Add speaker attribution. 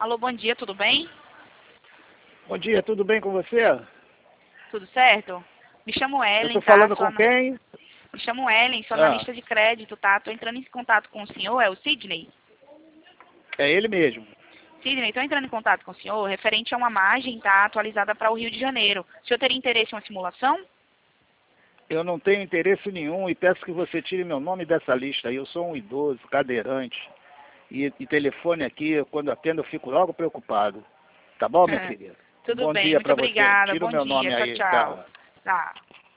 Speaker 1: Alô, bom dia, tudo bem?
Speaker 2: Bom dia, tudo bem com você?
Speaker 1: Tudo certo? Me chamo
Speaker 2: Eu
Speaker 1: Ellen,
Speaker 2: estou
Speaker 1: tá?
Speaker 2: falando com quem?
Speaker 1: Me chamo Ellen, sou
Speaker 2: Ah,
Speaker 1: analista de crédito, tá? Tô entrando em contato com o senhor, é o Sidney?
Speaker 2: é ele mesmo.
Speaker 1: Sidney, tô entrando em contato com o senhor referente a uma margem, tá? Atualizada para o Rio de Janeiro. O senhor teria interesse em uma simulação?
Speaker 2: Eu não tenho interesse nenhum e peço que você tire meu nome dessa lista aí. Eu sou um idoso, cadeirante. E telefone aqui, quando atendo, eu fico logo preocupado. Tá bom, minha querida?
Speaker 1: Tudo
Speaker 2: Bom
Speaker 1: bem,
Speaker 2: dia
Speaker 1: muito
Speaker 2: para você.
Speaker 1: obrigada,
Speaker 2: Tira o
Speaker 1: bom
Speaker 2: meu
Speaker 1: dia,
Speaker 2: nome
Speaker 1: tchau,
Speaker 2: aí,
Speaker 1: tchau.
Speaker 2: tá?
Speaker 1: Tá.